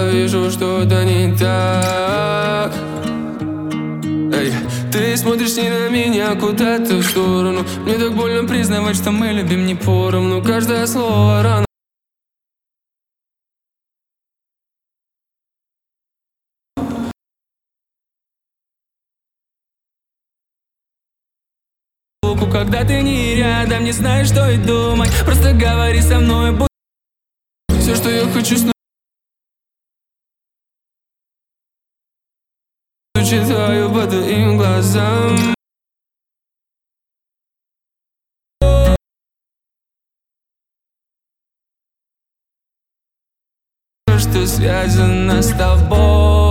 вижу что-то не так. Эй, ты смотришь не на меня, куда-то в сторону. Мне так больно признавать, что мы любим не поровну. Каждое слово рано. Когда ты не рядом, не знаешь, что и думать. Просто говори со мной, будь все, что я хочу, читаю по твоим глазам. Что связано с тобой.